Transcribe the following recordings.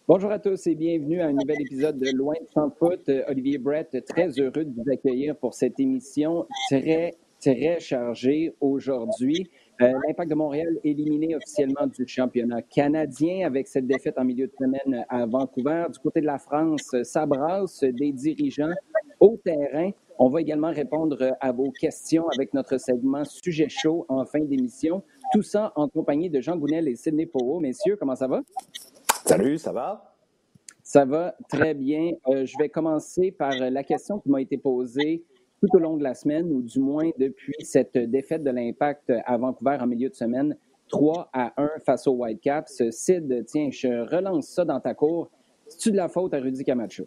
Bonjour à tous et bienvenue à un nouvel épisode de Loin de Champ Foot. Olivier Brett, très heureux de vous accueillir pour cette émission très chargée aujourd'hui. L'Impact de Montréal éliminé officiellement du championnat canadien avec cette défaite en milieu de semaine à Vancouver. Du côté de la France, ça brasse des dirigeants au terrain. On va également répondre à vos questions avec notre segment Sujet chaud en fin d'émission. Tout ça en compagnie de Jean Gounel et Sidney Powell. Messieurs, comment ça va? Salut, ça va? Ça va très bien. Je vais commencer par la question qui m'a été posée tout au long de la semaine, ou du moins depuis cette défaite de l'Impact à Vancouver en milieu de semaine, 3-1 face aux Whitecaps. Sid, tiens, je relance ça dans ta cour. C'est-tu de la faute à Rudy Camacho?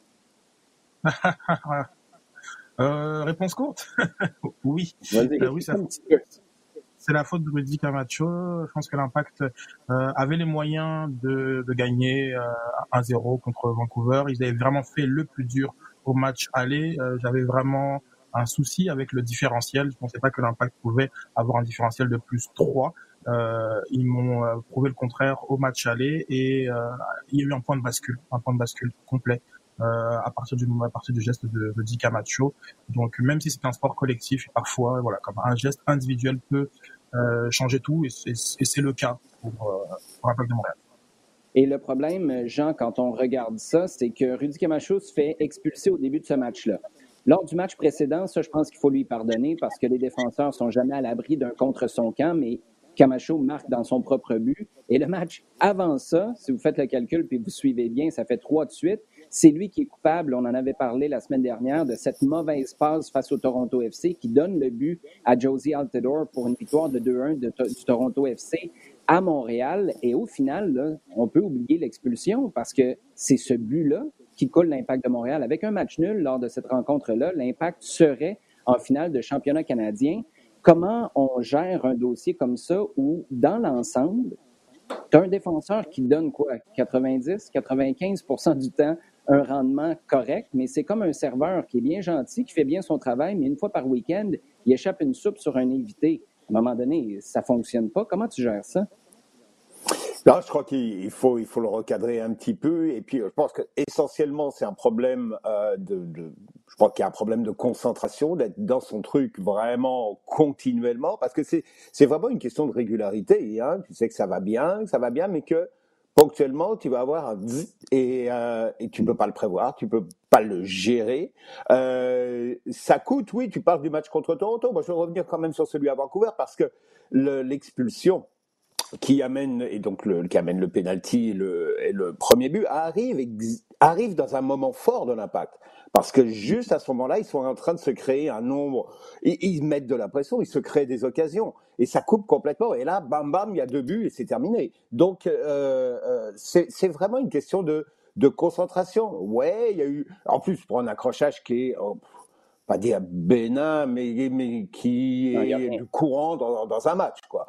Réponse courte? Oui. Vas-y, Oui, un petit peu. c'est la faute de Rudy Camacho. Je pense que l'Impact avait les moyens de gagner 1-0 contre Vancouver. Ils avaient vraiment fait le plus dur au match aller. J'avais vraiment un souci avec le différentiel. Je pensais pas que l'Impact pouvait avoir un différentiel de plus 3. Ils m'ont prouvé le contraire au match aller et il y a eu un point de bascule complet à partir du geste de Rudy Camacho. Donc même si c'est un sport collectif, parfois voilà, comme un geste individuel peut changer tout, et c'est le cas pour l'Impact de Montréal. Et le problème, Jean, quand on regarde ça, c'est que Rudy Camacho se fait expulser au début de ce match-là. Lors du match précédent, ça, je pense qu'il faut lui pardonner parce que les défenseurs ne sont jamais à l'abri d'un contre son camp, mais Camacho marque dans son propre but. Et le match avant ça, si vous faites le calcul puis vous suivez bien, ça fait 3 de suite. C'est lui qui est coupable, on en avait parlé la semaine dernière, de cette mauvaise passe face au Toronto FC qui donne le but à Josie Altidore pour une victoire de 2-1 du Toronto FC à Montréal. Et au final, là, on peut oublier l'expulsion parce que c'est ce but-là qui coule l'Impact de Montréal. Avec un match nul lors de cette rencontre-là, l'Impact serait en finale de championnat canadien. Comment on gère un dossier comme ça où, dans l'ensemble, tu as un défenseur qui donne quoi? 90-95% du temps un rendement correct, mais c'est comme un serveur qui est bien gentil, qui fait bien son travail, mais une fois par week-end, il échappe une soupe sur un invité. À un moment donné, ça ne fonctionne pas. Comment tu gères ça? Non, je crois qu'il faut le recadrer un petit peu. Et puis, je pense que essentiellement, c'est un problème je crois qu'il y a un problème de concentration, d'être dans son truc vraiment continuellement, parce que c'est vraiment une question de régularité. Hein. Tu sais que ça va bien, mais que ponctuellement, tu vas avoir un zzz et tu peux pas le prévoir, tu peux pas le gérer. Ça coûte, oui. Tu parles du match contre Toronto. Moi, je vais revenir quand même sur celui à Vancouver parce que l'expulsion qui amène le penalty et le premier but arrive dans un moment fort de l'Impact, parce que juste à ce moment-là, ils sont en train de se créer un nombre, ils mettent de la pression, ils se créent des occasions et ça coupe complètement, et là bam bam, il y a 2 buts et c'est terminé. Donc c'est vraiment une question de concentration. Ouais, il y a eu en plus pour un accrochage qui est pas dire bénin, mais qui est du courant dans un match, quoi.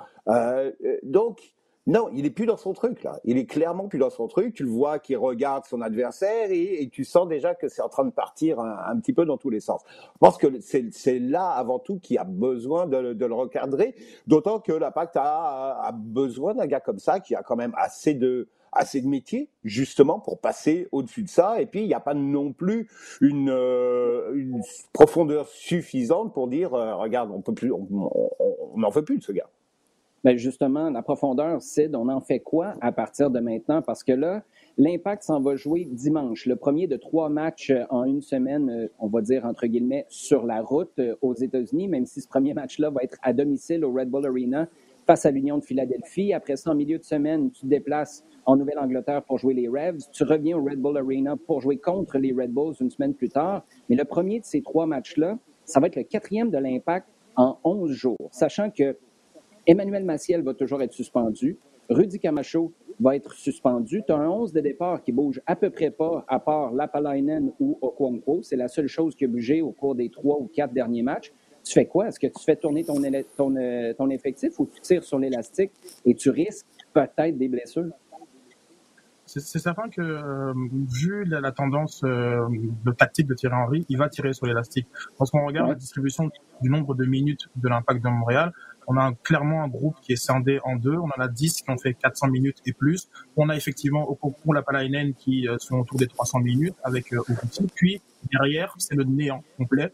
Donc, non, il est plus dans son truc, là. Il est clairement plus dans son truc. Tu le vois qu'il regarde son adversaire et tu sens déjà que c'est en train de partir un petit peu dans tous les sens. Je pense que c'est là, avant tout, qu'il a besoin de le recadrer, d'autant que l'Impact a besoin d'un gars comme ça qui a quand même assez de métier, justement, pour passer au-dessus de ça. Et puis, il n'y a pas non plus une profondeur suffisante pour dire regarde, on peut plus, on n'en veut plus de ce gars. Bien, justement, la profondeur, Sid, on en fait quoi à partir de maintenant? Parce que là, l'Impact s'en va jouer dimanche, le premier de 3 matchs en une semaine, on va dire, entre guillemets, sur la route aux États-Unis, même si ce premier match-là va être à domicile au Red Bull Arena face à l'Union de Philadelphie. Après ça, en milieu de semaine, tu te déplaces en Nouvelle-Angleterre pour jouer les Revs. Tu reviens au Red Bull Arena pour jouer contre les Red Bulls une semaine plus tard. Mais le premier de ces 3 matchs-là, ça va être le 4e de l'Impact en 11 jours, sachant que Emmanuel Maciel va toujours être suspendu. Rudy Camacho va être suspendu. Tu as un 11 de départ qui bouge à peu près pas, à part Lapalainen ou Okonkwo. C'est la seule chose qui a bougé au cours des 3 ou 4 derniers matchs. Tu fais quoi? Est-ce que tu fais tourner ton effectif ou tu tires sur l'élastique et tu risques peut-être des blessures? C'est certain que, vu la tendance de tactique de Thierry Henry, il va tirer sur l'élastique. Lorsqu'on regarde la distribution du nombre de minutes de l'Impact de Montréal, On a clairement un groupe qui est scindé en deux. On en a 10 qui ont fait 400 minutes et plus. On a effectivement Okoko, Lapalainen qui sont autour des 300 minutes avec Oguti. Puis derrière, c'est le néant complet.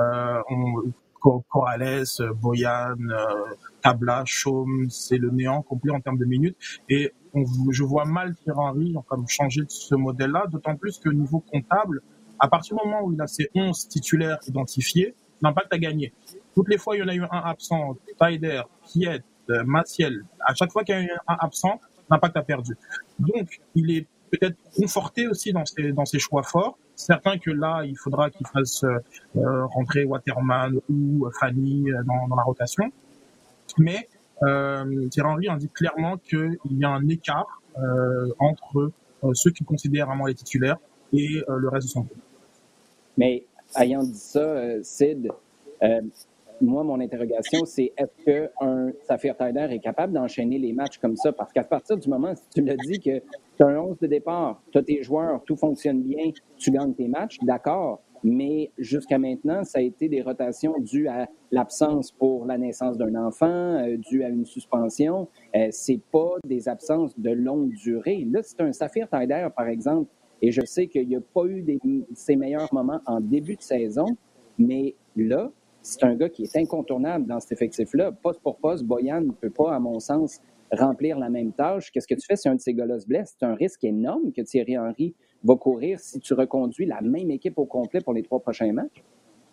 Corrales, Boyan, Tabla, Chaume, c'est le néant complet en termes de minutes. Et je vois mal Thierry Henry comme changer de ce modèle-là, d'autant plus que niveau comptable, à partir du moment où il a ses 11 titulaires identifiés, l'Impact a gagné. Toutes les fois, il y en a eu un absent, Taider, Piet, Maciel. À chaque fois qu'il y a eu un absent, l'Impact a perdu. Donc, il est peut-être conforté aussi dans ses choix forts. Certain que là, il faudra qu'il fasse rentrer Waterman ou Fanny dans la rotation. Mais Thierry Henry indique clairement qu'il y a un écart entre ceux qu'il considère vraiment les titulaires et le reste de son groupe. Mais ayant dit ça, Sid, moi, mon interrogation, c'est est-ce qu'un Saphir Taider est capable d'enchaîner les matchs comme ça? Parce qu'à partir du moment, si tu l'as dit, que tu as un 11 de départ, tu as tes joueurs, tout fonctionne bien, tu gagnes tes matchs, d'accord. Mais jusqu'à maintenant, ça a été des rotations dues à l'absence pour la naissance d'un enfant, dues à une suspension. C'est pas des absences de longue durée. Là, c'est un Saphir Taider, par exemple, et je sais qu'il n'y a pas eu ses meilleurs moments en début de saison, mais là, c'est un gars qui est incontournable dans cet effectif-là. Poste pour poste, Boyan ne peut pas, à mon sens, remplir la même tâche. Qu'est-ce que tu fais si un de ces gars-là se blesse? C'est un risque énorme que Thierry Henry va courir si tu reconduis la même équipe au complet pour les 3 prochains matchs.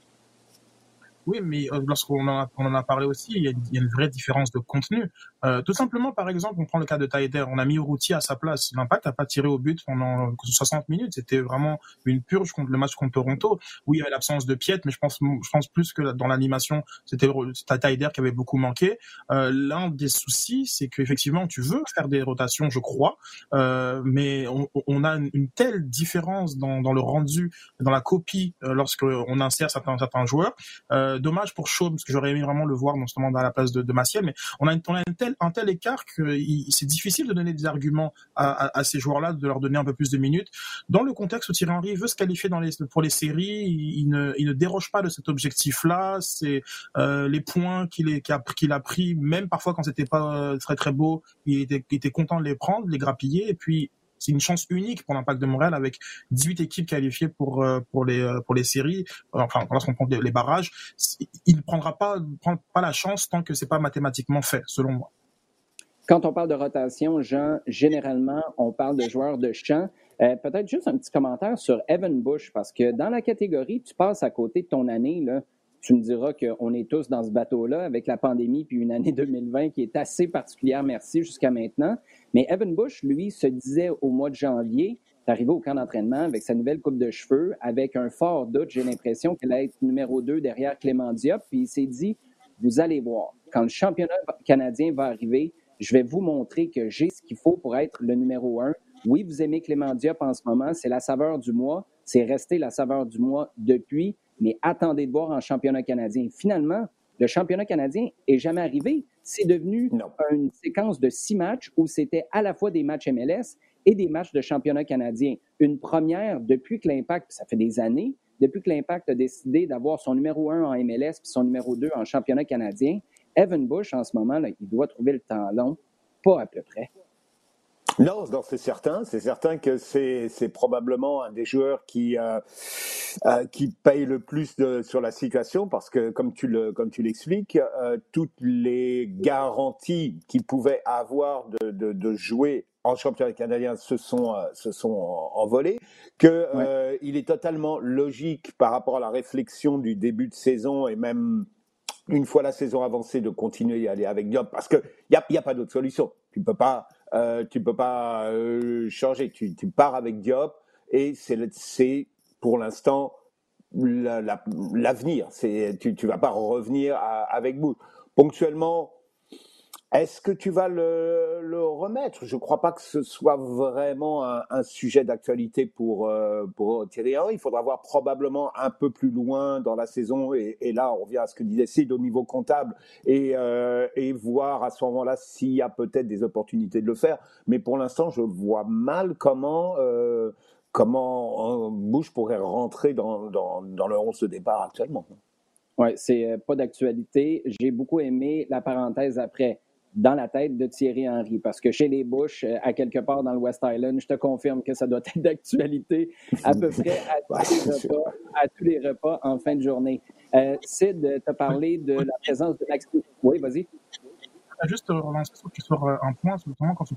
Oui, mais lorsqu'on en a parlé aussi, il y a une vraie différence de contenu. Tout simplement, par exemple, on prend le cas de Taider. On a mis Urruti à sa place. L'Impact n'a pas tiré au but pendant 60 minutes. C'était vraiment une purge contre le match contre Toronto. Oui, il y avait l'absence de Piet, mais je pense plus que dans l'animation, c'était Taider qui avait beaucoup manqué. L'un des soucis, c'est qu'effectivement, tu veux faire des rotations, je crois, mais on a une telle différence dans le rendu, dans la copie, lorsqu'on insère certains joueurs. Dommage pour Shaw, parce que j'aurais aimé vraiment le voir non seulement dans la place de Maciel, mais on a un tel écart que c'est difficile de donner des arguments à ces joueurs-là, de leur donner un peu plus de minutes. Dans le contexte où Thierry Henry veut se qualifier pour les séries, il ne déroge pas de cet objectif-là. C'est les points qu'il a pris, même parfois quand c'était pas très très beau, il était content de les prendre, de les grappiller, et puis c'est une chance unique pour l'Impact de Montréal avec 18 équipes qualifiées pour les séries. Enfin, lorsqu'on compte les barrages, il ne prend pas la chance tant que c'est pas mathématiquement fait, selon moi. Quand on parle de rotation, Jean, généralement, on parle de joueurs de champ. Peut-être juste un petit commentaire sur Evan Bush, parce que dans la catégorie, tu passes à côté de ton année, là. Tu me diras qu'on est tous dans ce bateau-là avec la pandémie puis une année 2020 qui est assez particulière, merci, jusqu'à maintenant. Mais Evan Bush, lui, se disait au mois de janvier, est arrivé au camp d'entraînement avec sa nouvelle coupe de cheveux, avec un fort doute, j'ai l'impression qu'elle allait être numéro 2 derrière Clément Diop, puis il s'est dit, vous allez voir, quand le championnat canadien va arriver, je vais vous montrer que j'ai ce qu'il faut pour être le numéro 1. Oui, vous aimez Clément Diop en ce moment, c'est la saveur du mois, c'est resté la saveur du mois depuis, mais attendez de voir en championnat canadien. Finalement, le championnat canadien n'est jamais arrivé. C'est devenu une séquence de 6 matchs où c'était à la fois des matchs MLS et des matchs de championnat canadien. Une première depuis que l'Impact, ça fait des années, depuis que l'Impact a décidé d'avoir son numéro 1 en MLS et son numéro 2 en championnat canadien. Evan Bush, en ce moment, là, il doit trouver le temps long, pas à peu près. Non, c'est certain. C'est certain que c'est probablement un des joueurs qui paye le plus sur la situation parce que, comme tu l'expliques, toutes les garanties qu'il pouvait avoir de jouer en championnat canadien se sont envolées. Il est totalement logique par rapport à la réflexion du début de saison et même une fois la saison avancée, de continuer à aller avec Diop parce qu'il n'y a pas d'autre solution. Tu peux pas changer. Tu pars avec Diop et c'est pour l'instant l'avenir. Tu vas pas revenir avec Bush. Ponctuellement, est-ce que tu vas le remettre? Je ne crois pas que ce soit vraiment un sujet d'actualité pour Thierry Henry. Il faudra voir probablement un peu plus loin dans la saison. Et là, on revient à ce que disait Sid au niveau comptable et voir à ce moment-là s'il y a peut-être des opportunités de le faire. Mais pour l'instant, je vois mal comment Bush pourrait rentrer dans le 11 de départ actuellement. Oui, c'est pas d'actualité. J'ai beaucoup aimé la parenthèse après, dans la tête de Thierry Henry, parce que chez les Bush, à quelque part dans le West Island, je te confirme que ça doit être d'actualité à peu près Ouais, c'est sûr. à tous les repas en fin de journée. Sid, tu as Oui, parlé de oui. la présence de Max. Oui, vas-y. Juste relancer sur un point, notamment quand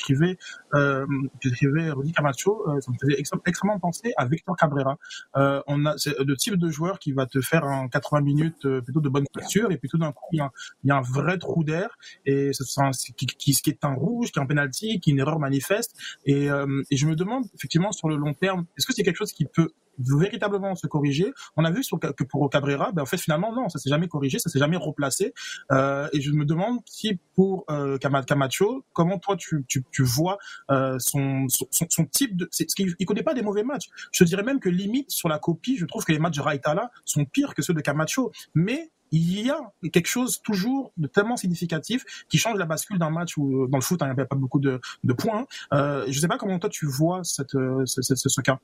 tu décrivais Rudy Camacho, ça me faisait extrêmement penser à Victor Cabrera. C'est le type de joueur qui va te faire en 80 minutes plutôt de bonne posture, et puis tout d'un coup, il y a un vrai trou d'air, et qui est un rouge, qui est un penalty, qui est une erreur manifeste, et je me demande, effectivement, sur le long terme, est-ce que c'est quelque chose qui peut véritablement se corriger? On a vu que pour Cabrera, en fait, finalement, non, ça s'est jamais corrigé, ça s'est jamais replacé. Et je me demande si pour Camacho, comment toi tu vois son type de... Parce qu'il connaît pas des mauvais matchs. Je dirais même que limite, sur la copie, je trouve que les matchs de Raitala sont pires que ceux de Camacho. Mais il y a quelque chose toujours de tellement significatif qui change la bascule d'un match où, dans le foot, il n'y a pas beaucoup de points. Je sais pas comment toi tu vois ce cas.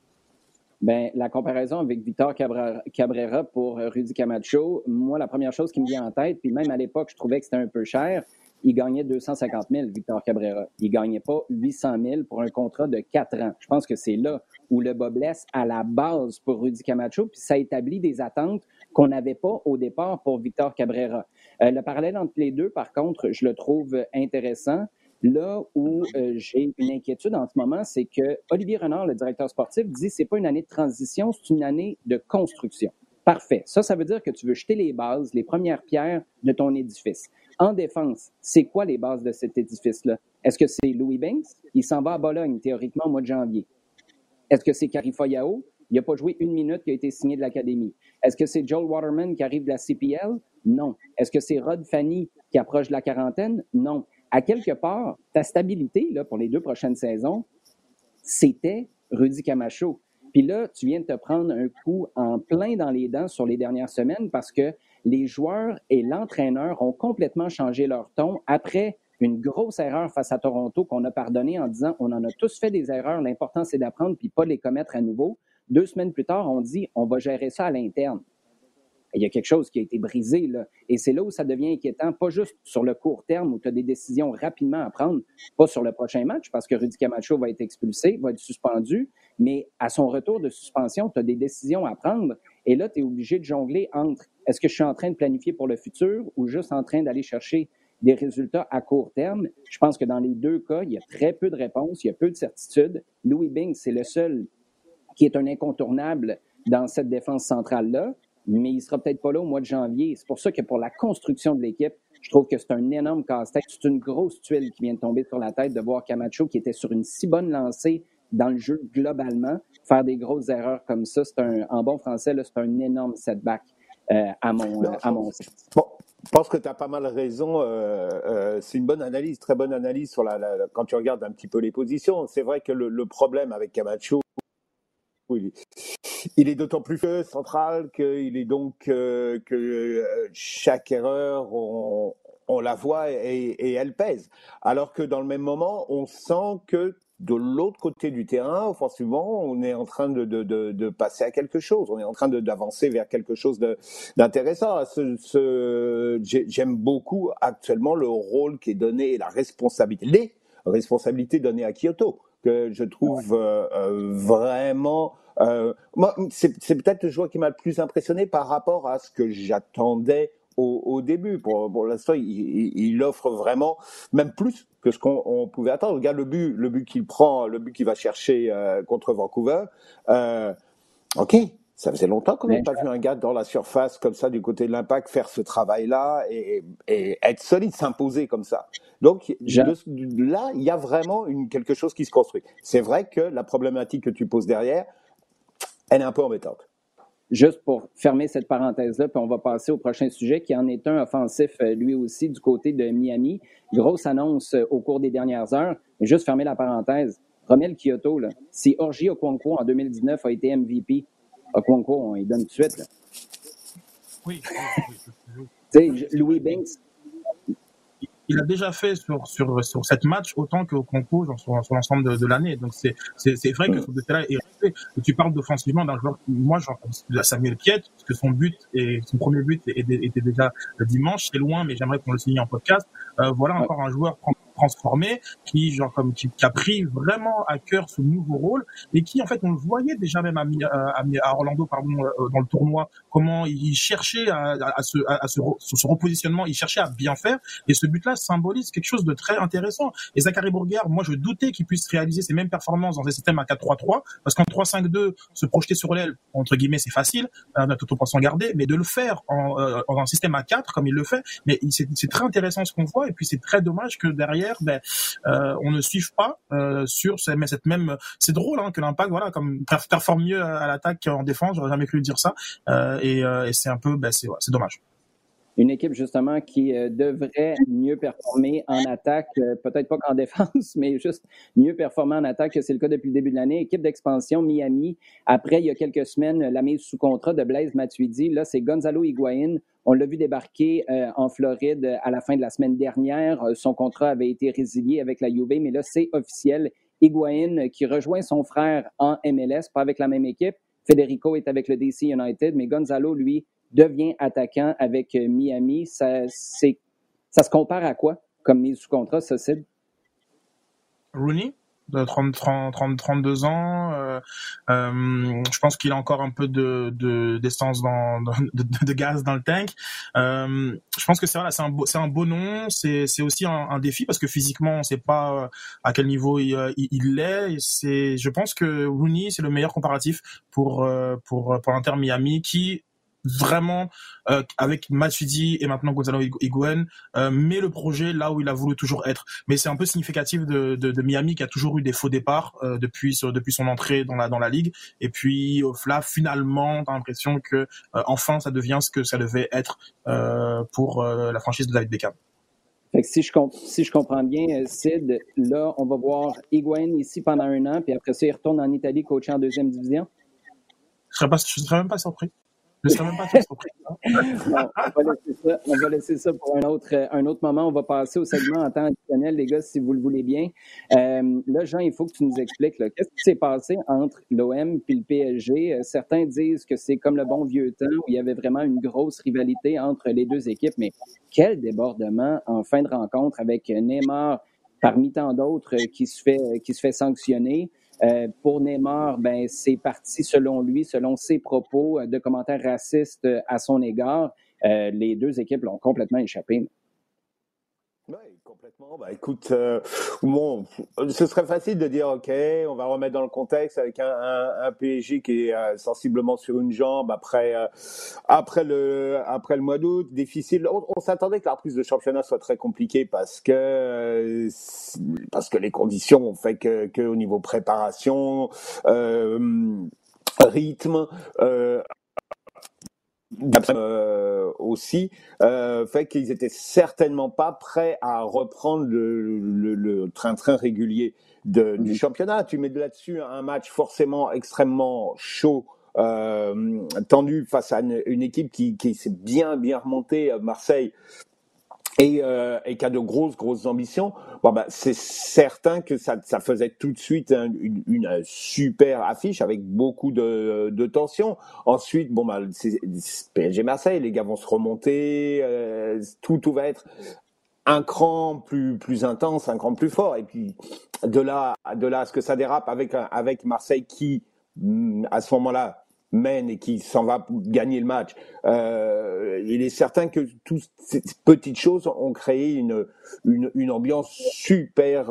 Ben, la comparaison avec Victor Cabrera pour Rudy Camacho, moi, la première chose qui me vient en tête, puis même à l'époque, je trouvais que c'était un peu cher, il gagnait 250 000, Victor Cabrera. Il gagnait pas 800 000 pour un contrat de 4 ans. Je pense que c'est là où le bas blesse à la base pour Rudy Camacho, puis ça établit des attentes qu'on n'avait pas au départ pour Victor Cabrera. Le parallèle entre les deux, par contre, je le trouve intéressant. Là où j'ai une inquiétude en ce moment, c'est que Olivier Renard, le directeur sportif, dit c'est pas une année de transition, c'est une année de construction. Parfait. Ça veut dire que tu veux jeter les bases, les premières pierres de ton édifice. En défense, c'est quoi les bases de cet édifice-là? Est-ce que c'est Louis Banks? Il s'en va à Bologne, théoriquement, au mois de janvier. Est-ce que c'est Karifa Yao? Il n'a pas joué une minute qui a été signé de l'Académie. Est-ce que c'est Joel Waterman qui arrive de la CPL? Non. Est-ce que c'est Rod Fanny qui approche de la quarantaine? Non. À quelque part, ta stabilité là, pour les 2 prochaines saisons, c'était Rudy Camacho. Puis là, tu viens de te prendre un coup en plein dans les dents sur les dernières semaines parce que les joueurs et l'entraîneur ont complètement changé leur ton après une grosse erreur face à Toronto qu'on a pardonnée en disant on en a tous fait des erreurs, l'important c'est d'apprendre puis pas les commettre à nouveau. 2 semaines plus tard, on dit on va gérer ça à l'interne. Il y a quelque chose qui a été brisé, là. Et c'est là où ça devient inquiétant, pas juste sur le court terme où tu as des décisions rapidement à prendre, pas sur le prochain match parce que Rudy Camacho va être expulsé, va être suspendu, mais à son retour de suspension, tu as des décisions à prendre et là, tu es obligé de jongler entre est-ce que je suis en train de planifier pour le futur ou juste en train d'aller chercher des résultats à court terme. Je pense que dans les deux cas, il y a très peu de réponses, il y a peu de certitudes. Louis Bing, c'est le seul qui est un incontournable dans cette défense centrale-là, mais il ne sera peut-être pas là au mois de janvier. C'est pour ça que pour la construction de l'équipe, je trouve que c'est un énorme casse-tête. C'est une grosse tuile qui vient de tomber sur la tête de voir Camacho, qui était sur une si bonne lancée dans le jeu globalement, faire des grosses erreurs comme ça. En bon français, là, c'est un énorme setback à mon sens. Bon, je pense que tu as pas mal raison. C'est une bonne analyse, très bonne analyse sur quand tu regardes un petit peu les positions. C'est vrai que le problème avec Camacho, il est d'autant plus central qu'il est donc que chaque erreur, on la voit et elle pèse. Alors que dans le même moment, on sent que de l'autre côté du terrain, offensivement, on est en train de passer à quelque chose. On est en train d'avancer vers quelque chose d'intéressant. J'aime beaucoup actuellement le rôle qui est donné et les responsabilités données à Kyoto, que je trouve vraiment... moi, c'est peut-être le joueur qui m'a le plus impressionné par rapport à ce que j'attendais au début. Pour l'instant, il offre vraiment, même plus que ce qu'on pouvait attendre. Regarde le but qu'il prend, le but qu'il va chercher contre Vancouver. OK, ça faisait longtemps qu'on n'avait pas vu un gars dans la surface comme ça du côté de l'Impact faire ce travail-là et être solide, s'imposer comme ça. Donc là, il y a vraiment quelque chose qui se construit. C'est vrai que la problématique que tu poses derrière, elle est un peu embêtante. Juste pour fermer cette parenthèse-là, puis on va passer au prochain sujet, qui en est un offensif, lui aussi, du côté de Miami. Grosse annonce au cours des dernières heures. Juste fermer la parenthèse. Romel Kyoto, là, si Orji Okonkwo, en 2019, a été MVP, Okonkwo, on y donne tout de suite. Là. Oui. Tu sais, Louis Banks. Il a déjà fait sur 7 matchs autant qu'au concours sur l'ensemble de l'année. Donc c'est vrai que ce côté-là est fait. Et tu parles d'offensivement d'un joueur, moi, genre, Samuel Piette, parce que son premier but était déjà dimanche, c'est loin, mais j'aimerais qu'on le signe en podcast. Voilà encore un joueur transformé qui a pris vraiment à cœur ce nouveau rôle et qui en fait on le voyait déjà même à Orlando dans le tournoi comment il cherchait à ce repositionnement, il cherchait à bien faire et ce but-là symbolise quelque chose de très intéressant. Et Zachary Bourguer, moi je doutais qu'il puisse réaliser ces mêmes performances dans un système à 4-3-3 parce qu'en 3-5-2 se projeter sur l'aile entre guillemets c'est facile, tout en s'en garder, mais de le faire en un système à 4 comme il le fait, mais c'est très intéressant ce qu'on voit et puis c'est très dommage que derrière on ne suive pas sur cette même. C'est drôle que l'Impact comme performe mieux à l'attaque qu'en défense. J'aurais jamais cru dire ça et c'est un peu c'est dommage. Une équipe, justement, qui devrait mieux performer en attaque, peut-être pas qu'en défense, mais juste mieux performer en attaque, que c'est le cas depuis le début de l'année. Équipe d'expansion, Miami. Après, il y a quelques semaines, la mise sous contrat de Blaise Matuidi. Là, c'est Gonzalo Higuaín. On l'a vu débarquer en Floride à la fin de la semaine dernière. Son contrat avait été résilié avec la Juve, mais là, c'est officiel. Higuaín qui rejoint son frère en MLS, pas avec la même équipe. Federico est avec le DC United, mais Gonzalo, lui, devient attaquant avec Miami. Ça se compare à quoi comme mise sous contrat, ça, Sid? Rooney, de 32 ans. Je pense qu'il a encore un peu d'essence de gaz dans le tank. Je pense que c'est un beau nom. C'est aussi un défi parce que physiquement, on ne sait pas à quel niveau il l'est. Je pense que Rooney, c'est le meilleur comparatif pour l'Inter Miami qui vraiment avec Matuidi et maintenant Gonzalo Higuaín met le projet là où il a voulu toujours être. Mais c'est un peu significatif de Miami qui a toujours eu des faux départs depuis son entrée dans la ligue. Et puis là finalement t'as l'impression que enfin ça devient ce que ça devait être pour la franchise de David Beckham. Fait que si je comprends bien, Sid, là on va voir Higuaín ici pendant 1 an, puis après ça il retourne en Italie coacher en 2e division. Je serais même pas surpris. Je ne serais même pas très surpris. Bon, on va laisser ça pour un autre moment. On va passer au segment en temps additionnel, les gars, si vous le voulez bien. Là, Jean, il faut que tu nous expliques là, qu'est-ce qui s'est passé entre l'OM et le PSG. Certains disent que c'est comme le bon vieux temps où il y avait vraiment une grosse rivalité entre les deux équipes, mais quel débordement en fin de rencontre avec Neymar parmi tant d'autres qui se fait sanctionner. Pour Neymar, c'est parti selon lui, selon ses propos de commentaires racistes à son égard. Les deux équipes l'ont complètement échappé. Oui, complètement. Écoute, bon, ce serait facile de dire, OK, on va remettre dans le contexte avec un PSG qui est sensiblement sur une jambe après le mois d'août. Difficile. On s'attendait que la reprise de championnat soit très compliquée parce que les conditions ont fait que au niveau préparation, rythme, aussi fait qu'ils étaient certainement pas prêts à reprendre le train-train régulier du championnat. Tu mets là-dessus un match forcément extrêmement chaud, tendu face à une équipe qui s'est bien remontée, Marseille, et qui a de grosses ambitions. C'est certain que ça faisait tout de suite une super affiche avec beaucoup de tension. Ensuite, c'est PSG Marseille, les gars vont se remonter, tout va être un cran plus intense, un cran plus fort. Et puis de là à ce que ça dérape avec Marseille qui à ce moment-là mène et qui s'en va gagner le match. Il est certain que toutes ces petites choses ont créé une ambiance super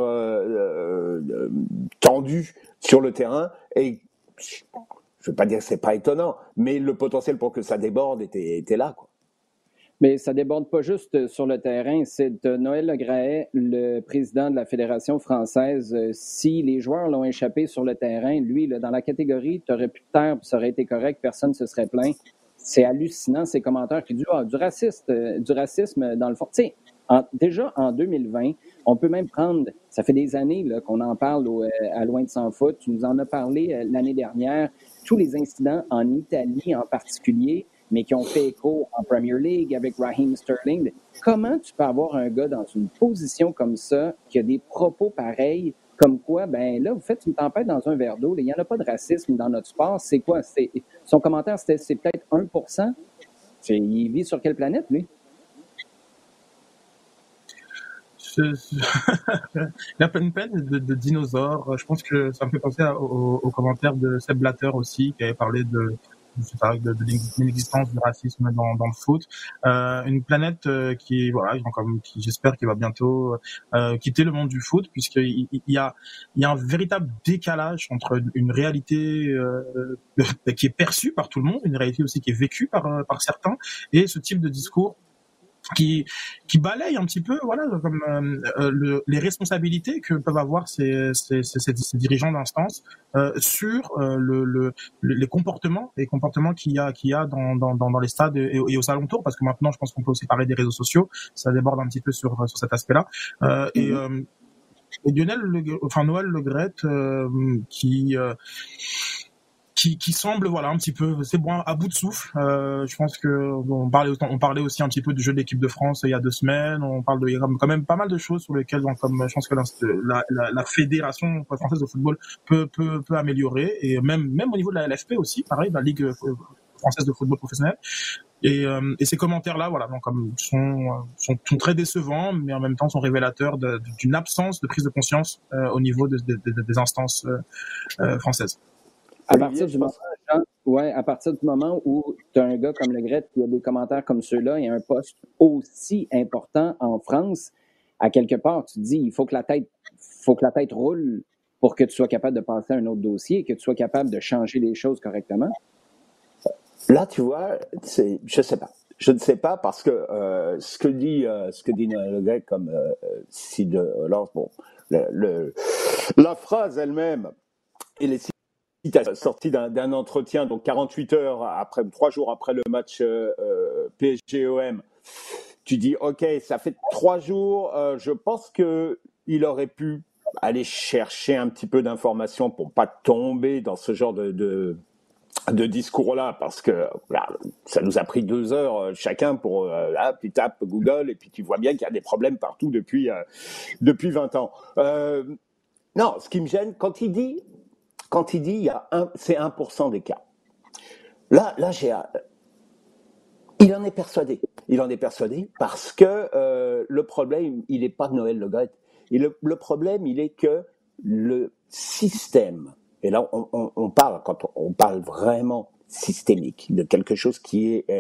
tendue sur le terrain et je ne veux pas dire que c'est pas étonnant, mais le potentiel pour que ça déborde était là, quoi. Mais ça déborde pas juste sur le terrain. C'est Noël Le Graët, le président de la Fédération française. Si les joueurs l'ont échappé sur le terrain, lui, là, dans la catégorie, tu aurais pu te taire, ça aurait été correct, personne ne se serait plaint. C'est hallucinant, ces commentaires qui disent du racisme dans le fond. Tu sais, déjà en 2020, on peut même prendre, ça fait des années là, qu'on en parle à Loin de s'en foutre. Tu nous en as parlé l'année dernière. Tous les incidents en Italie en particulier, mais qui ont fait écho en Premier League avec Raheem Sterling. Comment tu peux avoir un gars dans une position comme ça qui a des propos pareils comme quoi, ben là, vous faites une tempête dans un verre d'eau. Il n'y en a pas de racisme dans notre sport. C'est quoi? Son commentaire, c'est peut-être 1%. Il vit sur quelle planète, lui? La peine de dinosaures. Je pense que ça me fait penser au commentaire de Seb Blatter aussi, qui avait parlé de l'inexistence du racisme dans le foot. Une planète qui j'espère qu'il va bientôt quitter le monde du foot, puisqu'il y a un véritable décalage entre une réalité qui est perçue par tout le monde, une réalité aussi qui est vécue par certains, et ce type de discours qui balaye un petit peu, voilà, comme les responsabilités que peuvent avoir ces dirigeants d'instance sur les comportements qu'il y a dans les stades et aux alentours, parce que maintenant, je pense qu'on peut aussi parler des réseaux sociaux, ça déborde un petit peu sur cet aspect-là. Et Noël Le Graët qui semble un petit peu, c'est bon, à bout de souffle. Je pense que on parlait aussi un petit peu du jeu de l'équipe de France il y a 2 semaines. Il y a quand même pas mal de choses sur lesquelles je pense que la fédération française de football peut améliorer, et même au niveau de la LFP aussi, pareil, la Ligue française de football professionnel. Et ces commentaires-là, donc sont très décevants, mais en même temps sont révélateurs d'une absence de prise de conscience au niveau des instances françaises. À partir du moment où tu as un gars comme Le Graët qui a des commentaires comme ceux-là et un poste aussi important en France, à quelque part, tu te dis, il faut que la tête roule pour que tu sois capable de passer à un autre dossier, que tu sois capable de changer les choses correctement. Là, tu vois, je sais pas. Je ne sais pas, parce que ce que dit Noël Le Graët comme alors bon, la phrase elle-même et les sorti d'un entretien, donc 48 heures après, 3 jours après le match PSG-OM, tu dis ok, ça fait 3 jours, je pense que il aurait pu aller chercher un petit peu d'informations pour pas tomber dans ce genre de discours-là, parce que ça nous a pris 2 heures chacun pour là, tu tapes Google et puis tu vois bien qu'il y a des problèmes partout depuis 20 ans. Non, ce qui me gêne, quand il dit c'est 1% des cas. Là, il en est persuadé. Il en est persuadé parce que le problème, il n'est pas de Noël Le Graët. Le problème, il est que le système, et là quand on parle vraiment systémique, de quelque chose qui est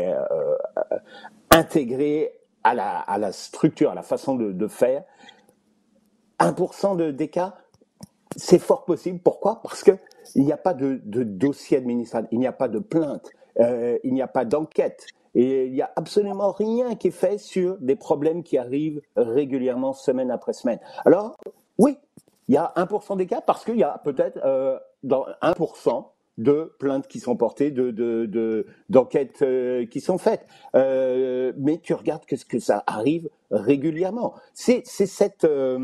intégré à la structure, à la façon de faire, 1% des cas, c'est fort possible. Pourquoi ? Parce que il n'y a pas de dossier administratif, il n'y a pas de plainte, il n'y a pas d'enquête, et il n'y a absolument rien qui est fait sur des problèmes qui arrivent régulièrement, semaine après semaine. Alors, oui, il y a 1% des cas, parce qu'il y a peut-être dans 1% de plaintes qui sont portées, d'enquêtes qui sont faites. Mais tu regardes que ça arrive régulièrement. C'est cette...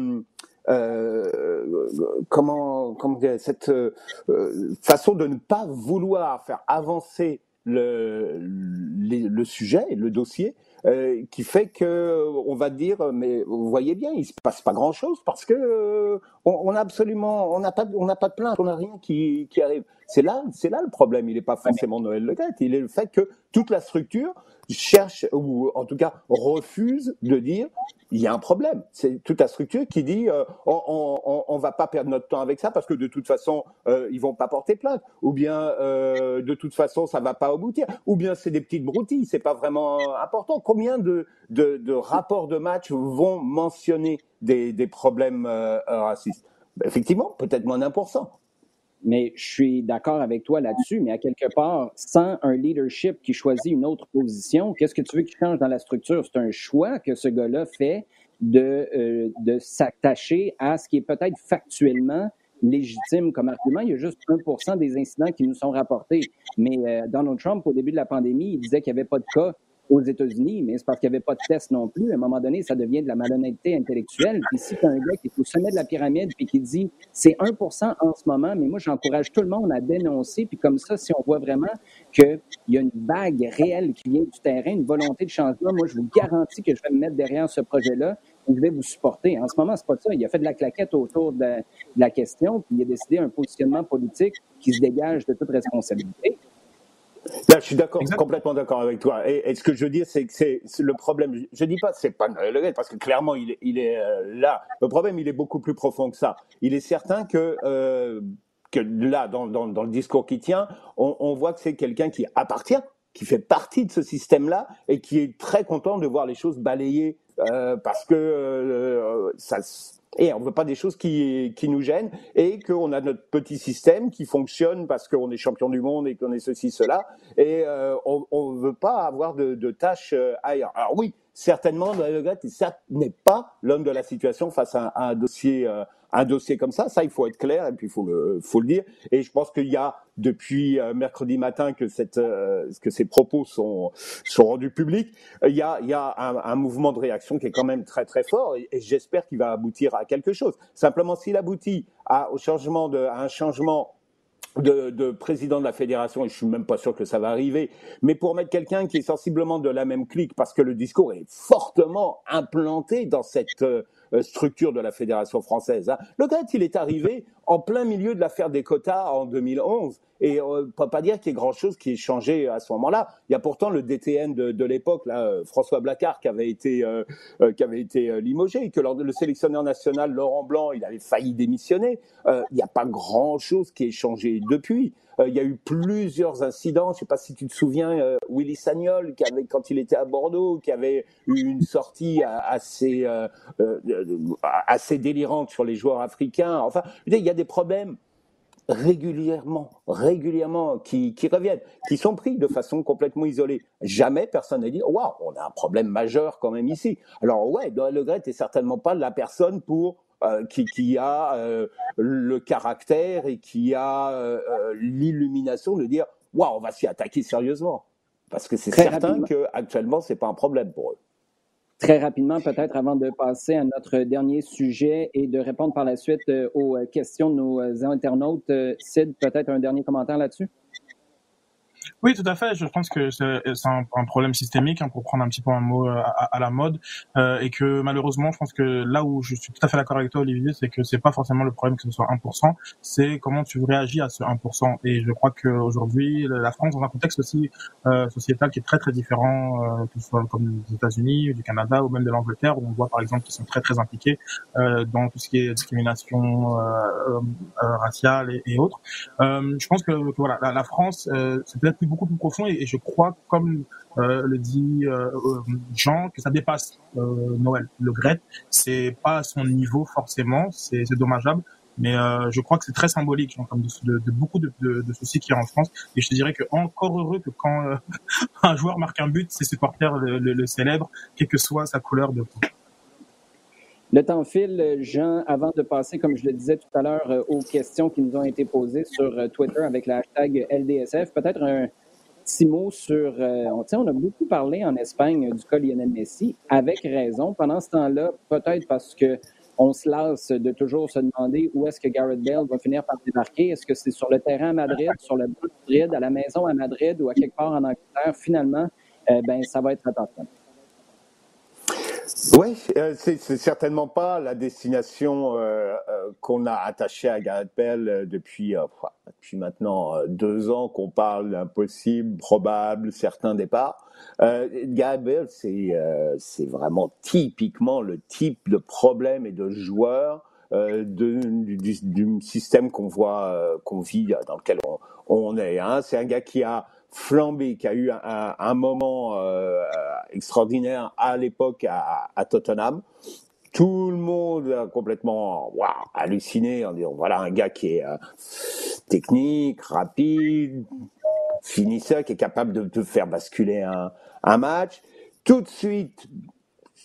cette façon de ne pas vouloir faire avancer le sujet, le dossier, qui fait que on va dire, mais vous voyez bien, il se passe pas grand chose, parce que on n'a pas de plainte, on n'a rien qui arrive. C'est là le problème. Il n'est pas forcément Noël Le Graët, il est le fait que toute la structure cherche, ou en tout cas refuse de dire il y a un problème. C'est toute la structure qui dit on va pas perdre notre temps avec ça, parce que de toute façon ils vont pas porter plainte, ou bien de toute façon ça va pas aboutir, ou bien c'est des petites broutilles, c'est pas vraiment important. Combien de rapports de match vont mentionner des problèmes racistes? Effectivement, peut-être moins d'1%. Mais je suis d'accord avec toi là-dessus, mais à quelque part, sans un leadership qui choisit une autre position, qu'est-ce que tu veux qu'il change dans la structure? C'est un choix que ce gars-là fait de s'attacher à ce qui est peut-être factuellement légitime comme argument. Il y a juste 1% des incidents qui nous sont rapportés. Mais Donald Trump, au début de la pandémie, il disait qu'il n'y avait pas de cas. aux États-Unis, mais c'est parce qu'il n'y avait pas de test non plus. À un moment donné, ça devient de la malhonnêteté intellectuelle. Puis si tu as un gars qui est au sommet de la pyramide puis qui dit c'est 1% en ce moment, mais moi, j'encourage tout le monde à dénoncer. Puis comme ça, si on voit vraiment qu'il y a une vague réelle qui vient du terrain, une volonté de changement, moi, je vous garantis que je vais me mettre derrière ce projet-là et je vais vous supporter. En ce moment, c'est pas ça. Il a fait de la claquette autour de la question, puis il a décidé un positionnement politique qui se dégage de toute responsabilité. Là, je suis complètement d'accord avec toi. Et ce que je veux dire, c'est que c'est le problème. Je dis pas que c'est pas le Gret, parce que clairement, il est là. Le problème, il est beaucoup plus profond que ça. Il est certain que là, dans le discours qui tient, on voit que c'est quelqu'un qui appartient, qui fait partie de ce système-là et qui est très content de voir les choses balayées parce que ça. Et on ne veut pas des choses qui nous gênent et qu'on a notre petit système qui fonctionne parce qu'on est champion du monde et qu'on est ceci, cela. Et on ne veut pas avoir de tâches ailleurs. Alors oui, certainement, Le Gret n'est pas l'homme de la situation face à un dossier comme ça. Ça, il faut être clair et puis il faut le dire. Et je pense qu'il y a depuis mercredi matin que ces propos sont rendus publics. Il y a un mouvement de réaction qui est quand même très très fort et j'espère qu'il va aboutir à quelque chose. Simplement, s'il aboutit à un changement de président de la fédération, et je suis même pas sûr que ça va arriver, mais pour mettre quelqu'un qui est sensiblement de la même clique, parce que le discours est fortement implanté dans cette structure de la fédération française. Hein. Le Gret, il est arrivé en plein milieu de l'affaire des quotas en 2011, et on ne peut pas dire qu'il y ait grand-chose qui ait changé à ce moment-là. Il y a pourtant le DTN de l'époque, là, François Blacquart, qui avait été limogé, que le sélectionneur national Laurent Blanc, il avait failli démissionner. Il n'y a pas grand-chose qui ait changé depuis. Il y a eu plusieurs incidents. Je ne sais pas si tu te souviens, Willy Sagnol, quand il était à Bordeaux, qui avait eu une sortie assez délirante sur les joueurs africains. Enfin, il y a des problèmes régulièrement qui reviennent, qui sont pris de façon complètement isolée. Jamais personne n'a dit « Waouh, on a un problème majeur quand même ici ». Alors ouais, Le Gret n'est certainement pas la personne qui a le caractère et qui a l'illumination de dire « Waouh, on va s'y attaquer sérieusement ». Parce que c'est certain qu'actuellement, ce n'est pas un problème pour eux. Très rapidement, peut-être avant de passer à notre dernier sujet et de répondre par la suite aux questions de nos internautes, Sid, peut-être un dernier commentaire là-dessus? Oui, tout à fait. Je pense que c'est un problème systémique, hein, pour prendre un petit peu un mot à la mode, et que malheureusement, je pense que là où je suis tout à fait d'accord avec toi, Olivier, c'est que c'est pas forcément le problème que ce soit 1%, c'est comment tu réagis à ce 1%. Et je crois qu'aujourd'hui, la France, dans un contexte aussi sociétal qui est très très différent, que ce soit comme les États-Unis, du Canada ou même de l'Angleterre, où on voit par exemple qu'ils sont très très impliqués dans tout ce qui est discrimination raciale et autres. Je pense que voilà, la France, c'est peut-être beaucoup plus profond et je crois, comme le dit Jean, que ça dépasse Noël. Le Gret, c'est pas à son niveau forcément, c'est dommageable, mais je crois que c'est très symbolique en termes de beaucoup de soucis qu'il y a en France. Et je te dirais que encore heureux que quand un joueur marque un but, ses supporters le célèbrent, quelle que soit sa couleur de peau. Le temps file, Jean, avant de passer, comme je le disais tout à l'heure, aux questions qui nous ont été posées sur Twitter avec le hashtag LDSF, peut-être un petit mot sur... on a beaucoup parlé en Espagne du cas Lionel Messi, avec raison. Pendant ce temps-là, peut-être parce qu'on se lasse de toujours se demander où est-ce que Gareth Bale va finir par débarquer. Est-ce que c'est sur le terrain à Madrid, sur le banc de Madrid, à la maison à Madrid ou à quelque part en Angleterre? Finalement, ça va être important. Oui, c'est certainement pas la destination qu'on a attachée à Gareth Bale depuis maintenant 2 ans qu'on parle d'un possible, probable, certain départ. Gareth Bale, c'est vraiment typiquement le type de problème et de joueur du système qu'on vit, dans lequel on est. Hein. C'est un gars qui a flambé, qui a eu un moment extraordinaire à l'époque à Tottenham. Tout le monde a complètement halluciné en disant voilà un gars qui est technique, rapide, finisseur, qui est capable de faire basculer un match. Tout de suite,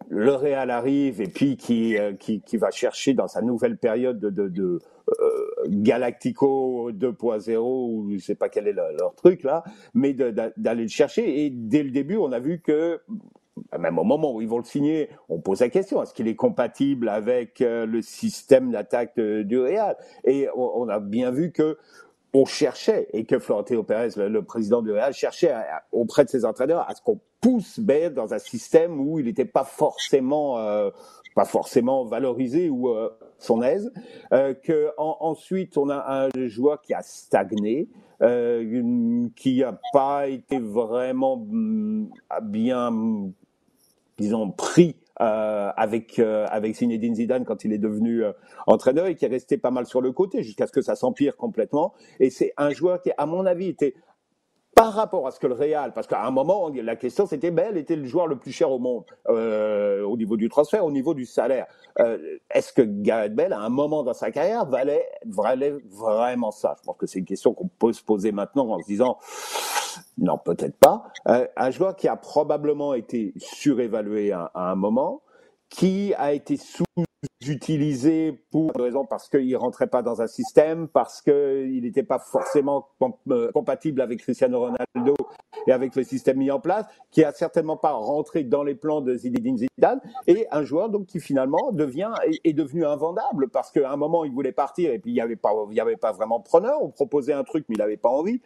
le Real arrive et puis qui va chercher dans sa nouvelle période de Galactico 2.0 ou je sais pas quel est leur truc là, mais d'aller le chercher. Et dès le début, on a vu que même au moment où ils vont le signer, on pose la question, est-ce qu'il est compatible avec le système d'attaque du Real? Et on a bien vu que on cherchait, et que Florentino Pérez, le président du Real, cherchait auprès de ses entraîneurs à ce qu'on pousse Bale dans un système où il n'était pas forcément valorisé ou son aise. Ensuite, on a un joueur qui a stagné, qui n'a pas été vraiment bien, disons, pris avec Zinedine Zidane quand il est devenu entraîneur et qui est resté pas mal sur le côté jusqu'à ce que ça s'empire complètement. Et c'est un joueur qui, à mon avis, était par rapport à ce que le Real, parce qu'à un moment, la question c'était Bale était le joueur le plus cher au monde au niveau du transfert, au niveau du salaire. Est-ce que Gareth Bale, à un moment dans sa carrière, valait vraiment ça? Je pense que c'est une question qu'on peut se poser maintenant en se disant non, peut-être pas. Un joueur qui a probablement été surévalué à un moment, qui a été sous-utilisé pour une raison parce qu'il rentrait pas dans un système, parce qu'il n'était pas forcément compatible avec Cristiano Ronaldo et avec le système mis en place, qui a certainement pas rentré dans les plans de Zinedine Zidane, et un joueur donc qui finalement est devenu invendable parce qu'à un moment il voulait partir et puis il y avait pas vraiment preneur, on proposait un truc mais il avait pas envie.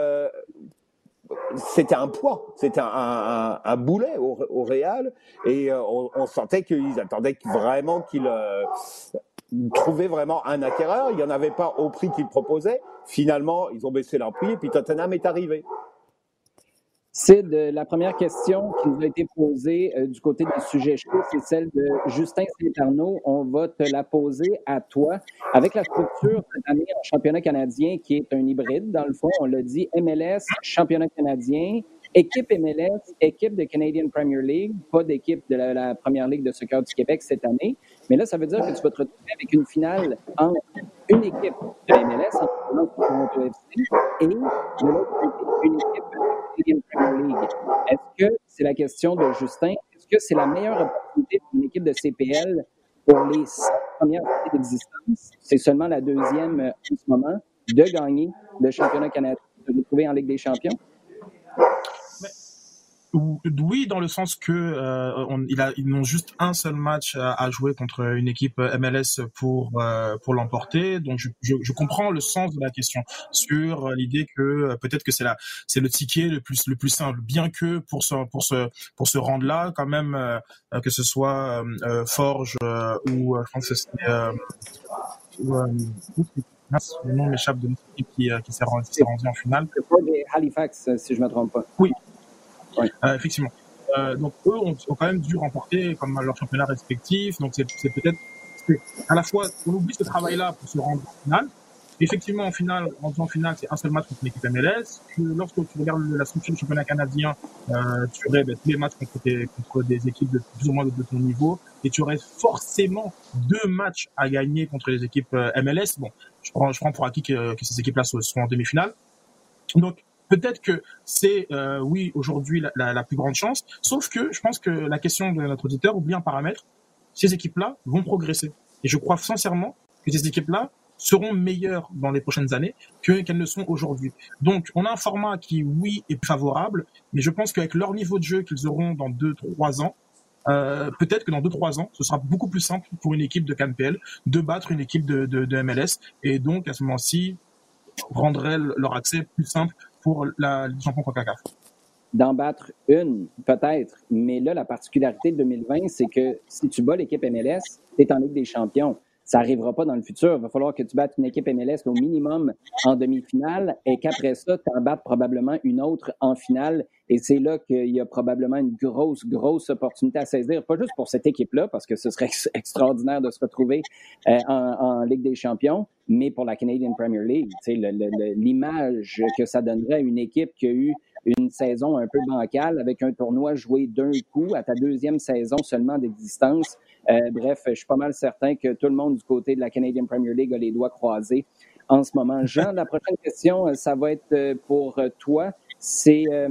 C'était un poids, c'était un boulet au Real, et on sentait qu'ils attendaient vraiment qu'il trouvait vraiment un acquéreur. Il n'y en avait pas au prix qu'il proposait. Finalement, ils ont baissé leur prix et puis Tottenham est arrivé. Sid, la première question qui nous a été posée du côté des sujets chauds, c'est celle de Justin Saint-Arnaud. On va te la poser à toi. Avec la structure cette année en championnat canadien qui est un hybride, dans le fond, on l'a dit, MLS, championnat canadien, équipe MLS, équipe de Canadian Premier League, pas d'équipe de la Première Ligue de soccer du Québec cette année. Mais là, ça veut dire que tu vas te retrouver avec une finale entre une équipe de MLS, en Toronto FC, et de l'autre côté, une équipe de Canadian Premier League. Est-ce que, c'est la question de Justin, est-ce que c'est la meilleure opportunité pour une équipe de CPL pour les 5 premières années d'existence, c'est seulement la deuxième en ce moment, de gagner le championnat canadien, de se retrouver en Ligue des champions? Oui, dans le sens que ils n'ont juste un seul match à jouer contre une équipe MLS pour l'emporter. Donc je comprends le sens de la question sur l'idée que peut-être que c'est le ticket le plus simple, bien que pour se rendre là quand même, que ce soit Forge ou je pense que c'est le nom m'échappe de notre équipe qui s'est rendu en finale. C'est pas des Halifax, si je ne me trompe pas. Oui. Ouais. Effectivement. Donc eux ont quand même dû remporter comme leur championnat respectif. Donc c'est peut-être à la fois on oublie ce travail-là pour se rendre en finale. Effectivement, en finale, c'est un seul match contre l'équipe MLS. Lorsque tu regardes la structure du championnat canadien, tu aurais tous les matchs contre des équipes de plus ou moins de ton niveau, et tu aurais forcément 2 matchs à gagner contre les équipes MLS. Bon, je prends pour acquis que ces équipes-là seront en demi-finale. Donc peut-être que c'est, oui, aujourd'hui la plus grande chance, sauf que je pense que la question de notre auditeur oublie un paramètre, ces équipes-là vont progresser. Et je crois sincèrement que ces équipes-là seront meilleures dans les prochaines années qu'elles ne sont aujourd'hui. Donc, on a un format qui, oui, est plus favorable, mais je pense qu'avec leur niveau de jeu qu'ils auront dans 2-3 ans, peut-être que dans 2-3 ans, ce sera beaucoup plus simple pour une équipe de CanPL de battre une équipe de MLS, et donc à ce moment-ci, rendrait leur accès plus simple pour la Ligue des champions CONCACAF. D'en battre une, peut-être. Mais là, la particularité de 2020, c'est que si tu bats l'équipe MLS, tu es en Ligue des champions. Ça n'arrivera pas dans le futur. Il va falloir que tu battes une équipe MLS au minimum en demi-finale et qu'après ça, tu en battes probablement une autre en finale. Et c'est là qu'il y a probablement une grosse opportunité à saisir. Pas juste pour cette équipe-là, parce que ce serait extraordinaire de se retrouver en Ligue des champions, mais pour la Canadian Premier League. L'image que ça donnerait à une équipe qui a eu une saison un peu bancale avec un tournoi joué d'un coup à ta deuxième saison seulement d'existence. Bref, je suis pas mal certain que tout le monde du côté de la Canadian Premier League a les doigts croisés en ce moment. Jean, la prochaine question, ça va être pour toi. C'est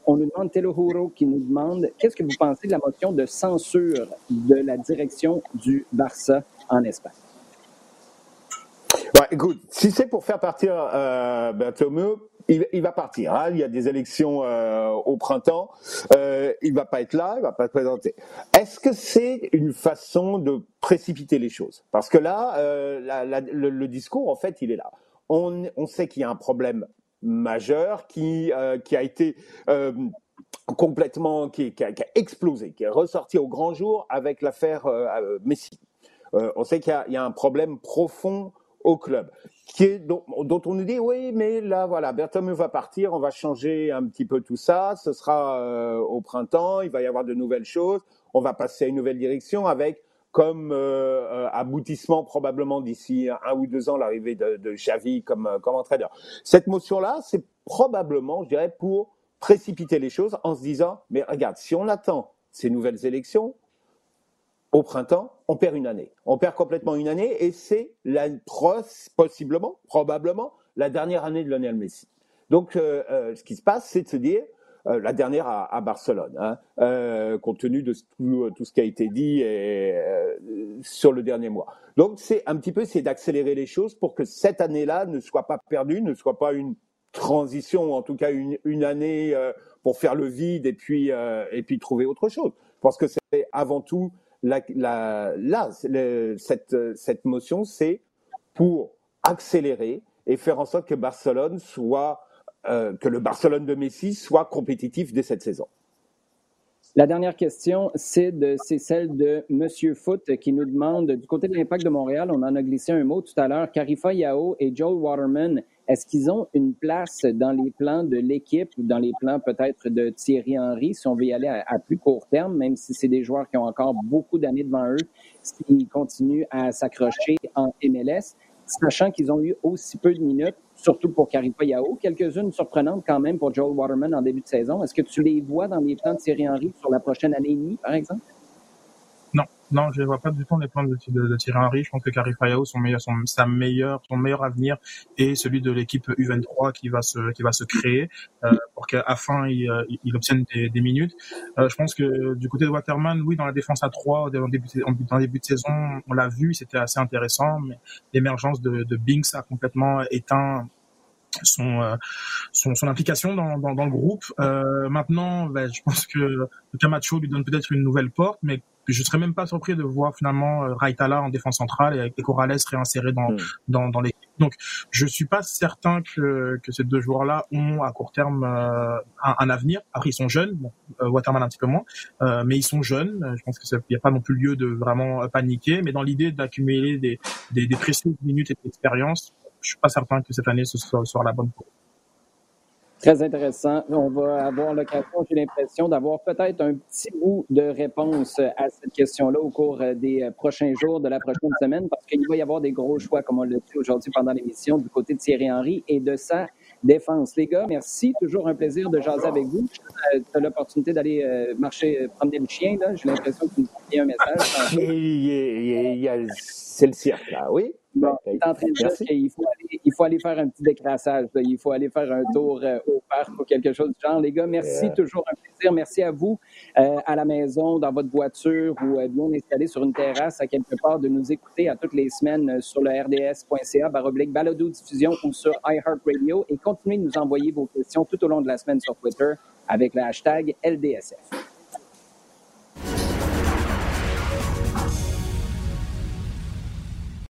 On nous demande, Telohuro qui nous demande, qu'est-ce que vous pensez de la motion de censure de la direction du Barça en Espagne? Ouais, écoute, si c'est pour faire partir Bartomeu, il va partir. Hein. Il y a des élections au printemps. Il va pas être là, il va pas se présenter. Est-ce que c'est une façon de précipiter les choses? Parce que là, le discours, en fait, il est là. On sait qu'il y a un problème majeur qui a été complètement, qui a explosé, qui est ressorti au grand jour avec l'affaire Messi. On sait qu'il y a un problème profond au club, dont on nous dit oui, mais là voilà, Bartomeu va partir, on va changer un petit peu tout ça, ce sera au printemps, il va y avoir de nouvelles choses, on va passer à une nouvelle direction avec comme aboutissement probablement d'ici 1 ou 2 ans l'arrivée de Xavi comme entraîneur. Cette motion-là, c'est probablement, je dirais, pour précipiter les choses en se disant mais regarde, si on attend ces nouvelles élections, au printemps, on perd une année. On perd complètement une année et c'est probablement, la dernière année de Lionel Messi. Donc, ce qui se passe, c'est de se dire, la dernière à Barcelone, hein, compte tenu de tout ce qui a été dit sur le dernier mois. Donc, c'est un petit peu, c'est d'accélérer les choses pour que cette année-là ne soit pas perdue, ne soit pas une transition, ou en tout cas une année pour faire le vide et puis trouver autre chose. Je pense que c'est avant tout cette motion, c'est pour accélérer et faire en sorte que Barcelone que le Barcelone de Messi soit compétitif dès cette saison. La dernière question, c'est celle de Monsieur Foot qui nous demande, du côté de l'Impact de Montréal, on en a glissé un mot tout à l'heure, Khalifa Yao et Joel Waterman, est-ce qu'ils ont une place dans les plans de l'équipe ou dans les plans peut-être de Thierry Henry, si on veut y aller à plus court terme, même si c'est des joueurs qui ont encore beaucoup d'années devant eux, s'ils continuent à s'accrocher en MLS, sachant qu'ils ont eu aussi peu de minutes, surtout pour Khalifa Yao, quelques-unes surprenantes quand même pour Joel Waterman en début de saison. Est-ce que tu les vois dans les plans de Thierry Henry sur la prochaine année et demie, par exemple? Non, je ne vois pas du tout les plans de Thierry Henry. Je pense que Khalifa Yao, son meilleur avenir est celui de l'équipe U23 qui va se créer pour qu'à fin il obtienne des minutes. Je pense que du côté de Waterman, oui, dans la défense à 3, dans le début de saison, on l'a vu, c'était assez intéressant, mais l'émergence de Binks a complètement éteint son implication dans le groupe. Maintenant, je pense que Camacho lui donne peut-être une nouvelle porte, mais je serais même pas surpris de voir finalement Raitala en défense centrale et Corrales réinséré dans l'équipe. Donc, je suis pas certain que ces deux joueurs-là ont à court terme un avenir. Après, ils sont jeunes, Waterman un petit peu moins, mais ils sont jeunes. Je pense qu'il n'y a pas non plus lieu de vraiment paniquer, mais dans l'idée d'accumuler des précieuses minutes et d'expérience, je suis pas certain que cette année ce soit la bonne pour eux. Très intéressant. On va avoir l'occasion, j'ai l'impression, d'avoir peut-être un petit bout de réponse à cette question-là au cours des prochains jours de la prochaine semaine, parce qu'il va y avoir des gros choix, comme on l'a dit aujourd'hui pendant l'émission, du côté de Thierry Henry et de sa défense. Les gars, merci. Toujours un plaisir de jaser avec vous. Tu as l'opportunité d'aller marcher, promener le chien. Là. J'ai l'impression que tu nous envoies un message. C'est le cirque, là, oui. Bon, tu es en train de dire qu'il faut aller faire un petit décrassage. Là. Il faut aller faire un tour au parc ou quelque chose du genre. Les gars, merci. Toujours un plaisir. Merci à vous à la maison, dans votre voiture ou bien installé sur une terrasse à quelque part de nous écouter à toutes les semaines sur le rds.ca/balado-diffusion ou sur iHeartRadio et continuez de nous envoyer vos questions tout au long de la semaine sur Twitter avec le hashtag LDSF.